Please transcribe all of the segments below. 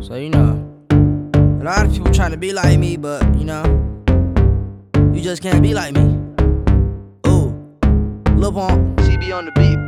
So, you know, a lot of people trying to be like me, but, you know, you just can't be like me. Ooh, Lil Pump, CB on the beat.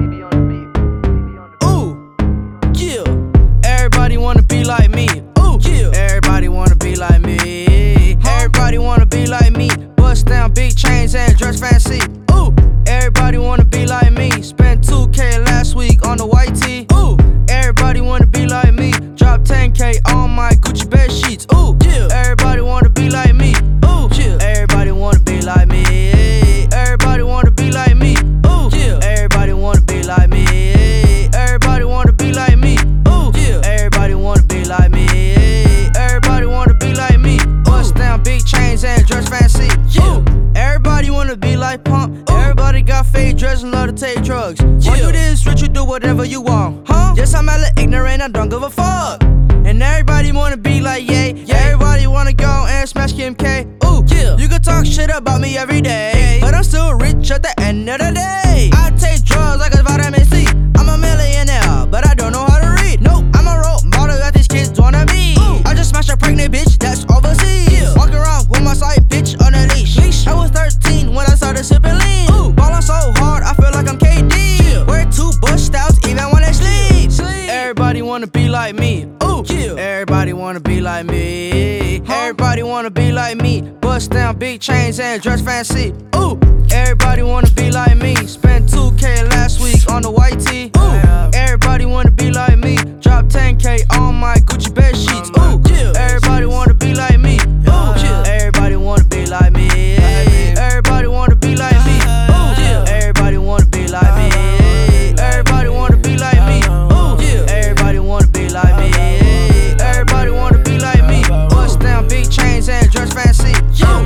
Ooh, yeah. Everybody wanna be like me. Ooh, yeah. Everybody wanna be like me. Everybody wanna be like me. Bust down big chains and dress fancy. Ooh, everybody wanna be like me. Spent 2K last week on the white tee. Ooh, everybody wanna be like me. Drop 10K on my Gucci bed sheets. Ooh, yeah. Everybody wanna be like me. Ooh, yeah. Everybody wanna be like me. Everybody wanna be like me. Ooh, yeah. Everybody wanna be like me. Everybody wanna be like me. Ooh, yeah. Everybody wanna be like me. Everybody wanna be like me. Bust down big chains and dress fancy. Ooh, everybody wanna be like Pump. Everybody got fake dreads and love to take drugs. All you this rich, you do whatever you want. Huh? Yes, I'm hella ignorant, I don't give a fuck. And everybody wanna be like Ye. Everybody wanna go and smash Kim K. Ooh, yeah. You can talk shit about me every day, but I'm still rich at the end of the day. I take drugs like it's vitamin C. I'm a millionaire, but I don't know how to read. Nope, I'm a role model that these kids wanna be. Ooh, I just smashed a pregnant bitch that's overseas. Yeah. Walking around with my side bitch on a leash. I was 13 when I started sipping lean. Ooh, ballin' so hard, I feel like I'm KD. Yeah. Wear 2 Bush styles even when I sleep. Everybody wanna be like me. Ooh, yeah. Everybody wanna be like me. Everybody wanna be like me. Bust down big chains and dress fancy. Ooh, everybody wanna be like me. Spent 2K last week on the white tee. Ooh, everybody wanna be like me. Drop 10K on my Gucci bed sheets. Ooh, yeah. Everybody wanna be like me. Ooh, yeah. Everybody wanna be like me. Everybody wanna be like me. Ooh, yeah. Everybody wanna be like me. Everybody wanna be like me. Ooh, yeah. Everybody wanna be like me. Everybody wanna be like me. Bust down big chains and dress fancy.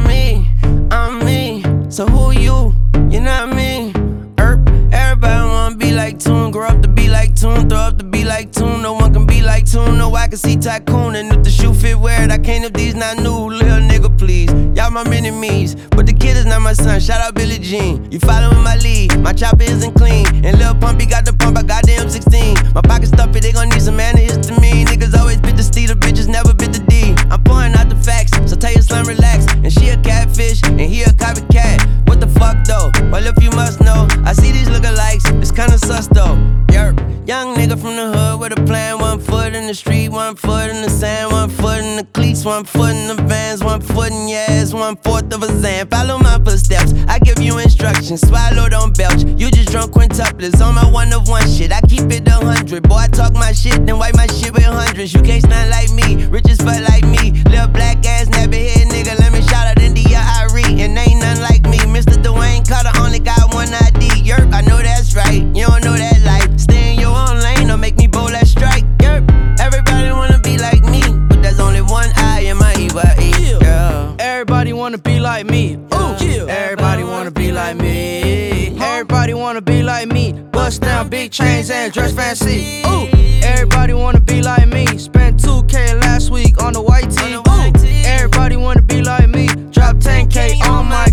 I'm me. So who you? You're not me. Everybody wanna be like Tune. Grow up to be like Tune. Throw up to be like Tune. No one can be like Tune. No, I can see Tycoon. And if the shoe fit, wear it. I can't if these not new. Little nigga, please. Y'all my mini-me's. But the kid is not my son. Shout out Billie Jean. You following my lead. My chopper isn't clean. And Lil Pumpy got the pump. I got the M16. My pocket stuffy. They gon' need some antihistamine. Niggas always bit the C. The bitches never bit the D. I'm pouring out the facts. So tell your slum relax. And she a catfish. And he a copycat. What the fuck though? Well, if you must know, I see these lookalikes. It's kinda sus though. Yerp. Young nigga from the hood with a plan. 1 foot in the street, 1 foot in the sand, 1 foot in the cleats, 1 foot in the vans, 1 foot in your ass, 1/4 of a Zan. Follow my footsteps, I give you instructions. Swallow, don't belch. You just drunk quintuplets on my 1 of 1 shit. I keep it 100. Boy, I talk my shit, then wipe my shit with hundreds. You can't stand like me, rich as fuck like me. Little black ass, nappy head nigga. Let me shout out India Irie. And ain't nothing like me. Mr. Dwayne Carter only got 1 ID. Yerp, I know that's right. You don't know that life. Stay in your own lane or make me bowl that strike. Yerp, everybody wanna be like me, but there's only 1 eye in my evil ear. Yeah. Everybody wanna be like me. Ooh, yeah. Everybody wanna be like me. Everybody wanna be like me. Bust down big chains and dress fancy. Ooh, everybody wanna be like me. Spent 2K last week on the white tee. Ooh, everybody wanna be like me. Drop 10K on my